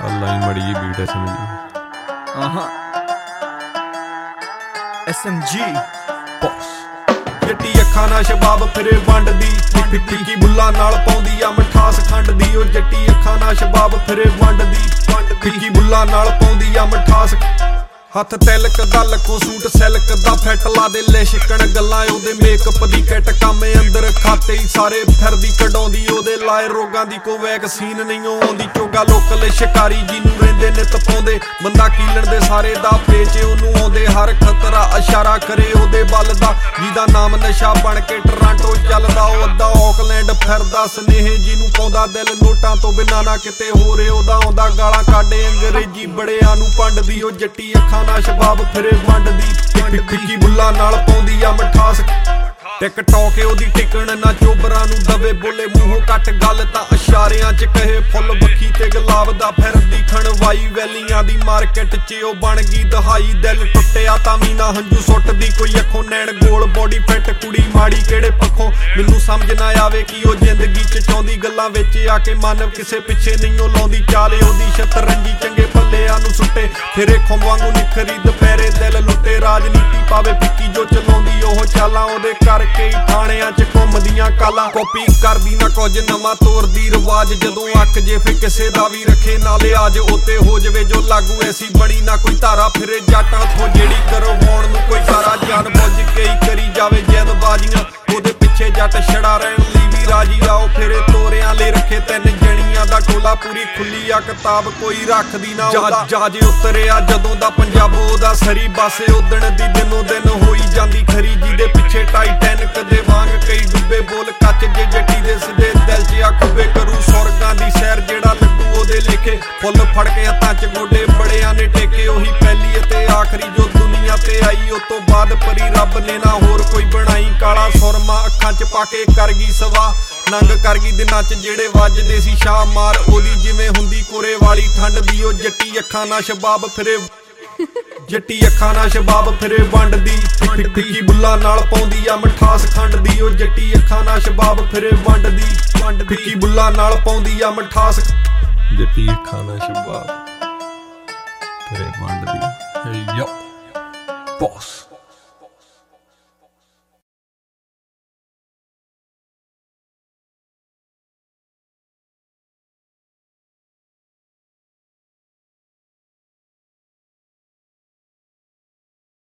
Line ਮੜੀ ਜੀ beat SMG SMG boss ਜੱਟੀ ਅੱਖਾਂ ਨਾਲ ਸ਼ਬਾਬ ਫਿਰੇ ਵੰਡਦੀ ਫਿੱਕੀ ਬੁੱਲਾਂ ਨਾਲ ਪਾਉਂਦੀ ਆ ਮਠਾਸ ਖੰਡ ਦੀ। ਉਹ ਜੱਟੀ ਅੱਖਾਂ ਨਾਲ ਸ਼ਬਾਬ ਫਿਰੇ ਵੰਡਦੀ ਫਿੱਕੀ ਬੁੱਲਾਂ ਨਾਲ ਪਾਉਂਦੀ ਆ ਮਠਾਸ। ਹੱਥ ਤਿਲਕ ਦਾ ਲੱਖੋਂ ਸੂਟ ਸਿਲਕ ਦਾ ਫੈਟ ਲਾ ਦੇ ਲਿਸ਼ਕਣ ਗੱਲਾਂ ਉਹਦੇ ਮੇਕਅਪ ਦੀ ਕਿੱਟ ਕਾਮੇ ਅੰਦਰ ਖਾਤੇ ਹੀ ਸਾਰੇ ਫਿਰਦੀ ਕਢਾਉਂਦੀ ਉਹਦੇ ਲਾਏ ਰੋਗਾਂ ਦੀ ਕੋਈ ਵੈਕਸੀਨ ਨਹੀਂ ਆਉਂਦੀ। ਚੋਗਾ ਲੋਕਲ ਸ਼ਿਕਾਰੀ ਜਿਹਨੂੰ ਰਹਿੰਦੇ ਨਿਤ ਪਾਉਂਦੇ ਬੰਦਾ ਕੀਲਣ ਦੇ ਸਾਰੇ ਦਾ ਪੇਚ ਉਹਨੂੰ ਆਉਂਦੇ ਹਰ ਖਤਰਾ ਇਸ਼ਾਰਾ ਕਰੇ ਉਹਦੇ ਬਲ ਦਾ। ਜਿਹਦਾ ਨਾਮ ਨਸ਼ਾ ਬਣ ਕੇ ਟਰਾਂਟੋ ਚੱਲਦਾ ਉਹ ਅੱਧਾ ਆਕਲੈਂਡ ਫਿਰਦਾ ਸਨੇਹ ਜਿਹਨੂੰ ਪਾਉਂਦਾ ਦਿਲ ਨੋਟਾਂ ਤੋਂ ਬਿਨਾਂ ਨਾ ਕਿਤੇ ਹੋਰ ਉਹਦਾ ਆਉਂਦਾ ਗਾਲਾਂ ਕਾਢੇ ਅੰਗਰੇਜ਼ੀ ਬੜਿਆਂ ਨੂੰ ਪੰਡਦੀ। ਉਹ ਜੱਟੀ ਅੱਖਾਂ ਨਾਲ ਸ਼ਬਾਬ ਫਿਰੇ ਵੰਡਦੀ ਫਿੱਕੀ ਬੁੱਲਾਂ ਨਾਲ ਪਾਉਂਦੀ ਆ ਮਠਾਸ। ਟਿਕ ਟੌਕ ਉਹਦੀ ਟਿਕਣ ਨਾ ਚੋਬਰਾਂ ਨੂੰ ਦਵੇ ਬੋਲੇ ਮੂੰਹੋਂ ਕੱਟ ਗੱਲ ਤਾਂ ਇਸ਼ਾਰਿਆਂ ਚ ਕਹੇ ਫੁੱਲ ਬੱਖੀ ਤੇ ਗੁਲਾਬ ਦਾ ਫਿਰਦੀ ਖਣਵਾਈ ਵੈਲੀਆਂ ਦੀ ਮਾਰਕੀਟ ਚ ਉਹ ਬਣ ਗਈ ਦਹਾਈ। ਦਿਲ ਟੁੱਟਿਆ ਤਾਂ ਵੀ ਨਾ ਹੰਝੂ ਸੁੱਟਦੀ ਕੋਈ ਅੱਖੋਂ ਨੈਣ ਗੋਲ ਬੋਡੀ ਫਿੱਟ ਕੁੜੀ ਮਾੜੀ ਕਿਹੜੇ ਪੱਖੋਂ ਮੈਨੂੰ ਸਮਝ ਨਾ ਆਵੇ ਕਿ ਉਹ ਜ਼ਿੰਦਗੀ ਚ ਚਾਹੁੰਦੀ ਗੱਲਾਂ ਵਿੱਚ ਆ ਕੇ ਮਨ ਕਿਸੇ ਪਿੱਛੇ ਨਹੀਂ ਉਹ ਲਾਉਂਦੀ ਚਾਲੇ ਉਹਦੀ ਸ਼ਤਰੰਜੀ ਚੰਗੇ ਪੱਲਿਆਂ ਨੂੰ ਸੁੱਟੇ ਫਿਰੇ ਖੁੰਬ ਵਾਂਗੂ ਨਿਖਰੀ ਦੁਪਹਿਰੇ ਦਿਲ ਲੁੱਟੇ ਰਾਜਨੀਤੀ ਪਾਵੇ ਫਿੱਕੀ ਜੋ ਚਲਾਉਂਦੀ ਉਹ ਚਾਲਾਂ ਉਹਦੇ ਕਰਕੇ ਥਾਣਿਆਂ ਚ ਘੁੰਮਦੀਆਂ ਕਾਲਾਂ। ਕਾਪੀ ਕਰਦੀ ਨਾ ਕੁਝ ਨਵਾਂ ਤੋਰਦੀ ਰਿਵਾਜ ਜਦੋਂ ਅੱਕ ਜੇ ਫੇ ਕਿਸੇ ਦਾ ਵੀ ਰੱਖੇ ਨਾਲੇ ਆਜ ਉੱਤੇ ਹੋ ਜਵੇ ਜੋ ਲਾਗੂ ਐਸੀ ਬਣੀ ਨਾ ਕੋਈ ਧਾਰਾ ਫਿਰੇ ਜੱਟਾਂ ਤੋਂ ਜਿਹੜੀ ਕਰਵਾਉਣ ਨੂੰ ਕੋਈ ਸਾਰਾ ਜਾਣ ਬੁੱਝ ਕੇ ਹੀ ਕਰੀ ਜਾਵੇ ਜੈਦਬਾਜ਼ੀਆਂ ਉਹਦੇ ਪਿੱਛੇ ਜੱਟ ਛੜਾ ਰਹਿਣ ਲਈ ਵੀ ਰਾਜੀ ਆਓ ਫਿਰੇ ਤੋਰਿਆਂ ਲਈ ਰੱਖੇ ਤਿੰਨ ਜਣੀਆਂ ਦਾ ਟੋਲਾ ਪੂਰੀ ਖੁੱਲੀ ਆ ਕਿਤਾਬ ਕੋਈ ਰੱਖਦੀ ਨਾ ਉਹਦਾ। ਜਹਾਜ਼ ਉਤਰਿਆ ਜਦੋਂ ਦਾ ਪੰਜਾਬ ਉਹਦਾ ਸਰੀ ਬਾਸੇ ਉਦਣ ਦੀ ਦਿਨੋਂ ਦਿਨ ਹੋਈ ਜਾਂਦੀ ਖਰੀ ਜਿਹਦੇ ਪਿੱਛੇ ਟਾਈਟੈਨਿਕ ਦੇ ਵਾਂਗ ਕਈ ਡੁੱਬੇ ਬੋਲ ਕੱਚ ਜੇ ਜੱਟੀ ਦੇ ਸਿੱਧੇ ਦਿਲ 'ਚ ਆ ਖੁੱਬੇ ਕਰੂ ਸੁਰਗਾਂ ਦੀ ਸੈਰ ਜਿਹੜਾ ਲੱਡੂ ਉਹਦੇ ਲੇਖੇ ਫੁੱਲ ਫੜ ਕੇ ਹੱਥਾਂ 'ਚ ਗੋਡੇ ਬੜਿਆਂ ਨੇ ਟੇਕੇ ਉਹੀ ਪਹਿਲੀ ਅਤੇ ਆਖਰੀ ਜੋ ਦੁਨੀਆ ਤੇ ਆਈ ਉਹ ਤੋਂ ਬਾਅਦ ਪਰੀ ਰੱਬ ਨੇ ਨਾ ਹੋਰ ਕੋਈ ਬਣਾਈ। ਕਾਲਾ ਸੁਰਮਾ ਅੱਖਾਂ 'ਚ ਪਾ ਕੇ ਕਰ ਗਈ ਸਵਾ ਨੰਗ ਕਰ ਗਈ ਦਿਨਾਂ 'ਚ ਜਿਹੜੇ ਵੱਜਦੇ ਸੀ ਸ਼ਾਹ ਮਾਰ ਉਹਦੀ ਜਿਵੇਂ ਹੁੰਦੀ ਕੋਰੇ ਵਾਲੀ ਠੰਡ ਦੀ। ਉਹ ਜੱਟੀ ਅੱਖਾਂ ਨਾਲ ਸ਼ਬਾਬ ਫਿਰੇ ਜੱਟੀ ਅੱਖਾਂ ਨਾਲ ਸ਼ਬਾਬ ਫਿਰੇ ਵੰਡਦੀ ਫਿੱਕੀ ਬੁੱਲਾਂ ਨਾਲ ਪਾਉਂਦੀ ਆ ਮਠਾਸ ਖੰਡ ਦੀ। ਉਹ ਜੱਟੀ ਅੱਖਾਂ ਨਾਲ ਸ਼ਬਾਬ ਫਿਰੇ ਵੰਡਦੀ ਫਿੱਕੀ ਬੁੱਲਾਂ ਨਾਲ ਪਾਉਂਦੀ ਆ ਮਠਾਸ। ਜੱਟੀ ਅੱਖਾਂ ਨਾਲ ਸ਼ਬਾਬ ਫਿਰੇ ਵੰਡਦੀ ਯੋ ਬੌਸ।